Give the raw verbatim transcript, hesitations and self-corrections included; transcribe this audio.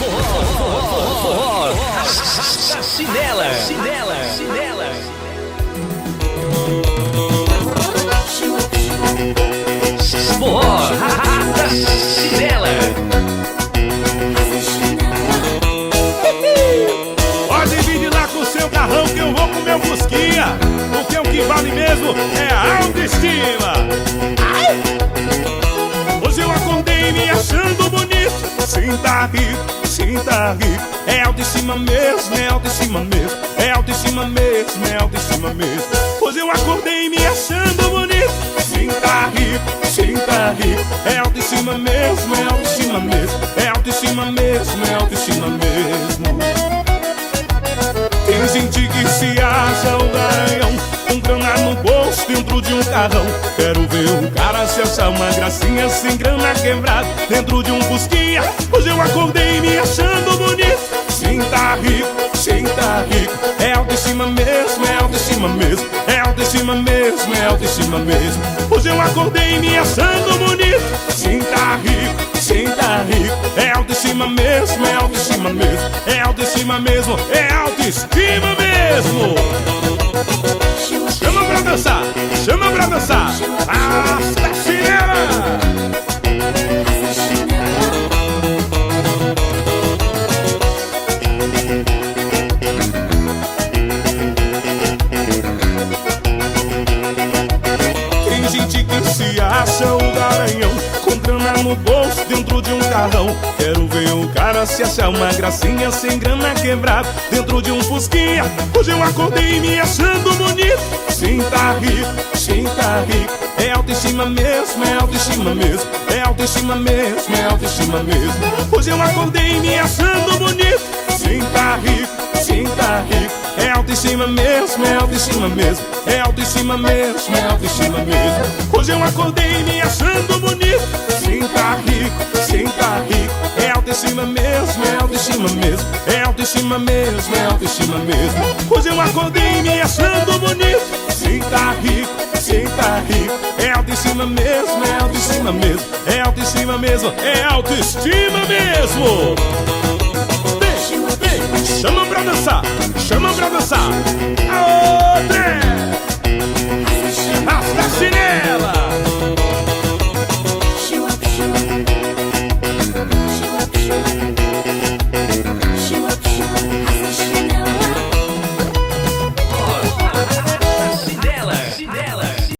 Chinela, chinela, chinela. Forró da Chinela. Pode vir lá com o seu carrão que eu vou com meu fusquinha, porque o que vale mesmo é a autoestima. Ai! Hoje eu acordei me achando bonito. Sim, tá rico, sim, tá rico. É autoestima mesmo, é autoestima mesmo. É autoestima mesmo, é autoestima mesmo. Hoje eu acordei me achando bonito. Sim, tá rico, sim, tá rico. É autoestima mesmo, é autoestima mesmo. É autoestima mesmo, é autoestima mesmo. Tem gente que se acha o garanhão, com grana no bolso dentro de um carrão. Quero ver o cara se achar uma gracinha sem grana quebrada dentro de um fusquinha. Hoje eu acordei me achando bonito. Sim, tá rico, sim, tá rico. É autoestima mesmo, é autoestima mesmo. É autoestima mesmo, é autoestima mesmo. Hoje eu acordei me achando bonito. Sim, tá rico, sim, tá rico. É autoestima mesmo, é autoestima mesmo. É autoestima mesmo, é autoestima mesmo. Chama pra dançar, chama pra dançar. Arrasta a chinela. Tem gente que se acha o garanhão, com grana no bolso dentro de um carrão. Quero ver o cara se achar uma gracinha sem grana quebrada dentro de um fusquinha. Hoje eu acordei me achando bonito. Sim, tá rico, sim, tá rico. É autoestima mesmo, é autoestima mesmo. É autoestima mesmo, é autoestima mesmo. Hoje eu acordei me achando bonito. Sim, tá rico, sim, tá rico. É autoestima mesmo, é autoestima mesmo. É autoestima mesmo, é autoestima mesmo. Hoje eu acordei me achando bonito. Sim, tá rico, sim, tá rico. É autoestima mesmo, é autoestima mesmo. É autoestima mesmo, é autoestima mesmo. Hoje eu acordei me achando bonito. Sim, tá rico, sim, tá rico. É autoestima mesmo, é autoestima mesmo. É autoestima mesmo, é autoestima mesmo. Vem, vem, chama pra dançar, chama pra dançar. Aô, André! Arrasta a chinela!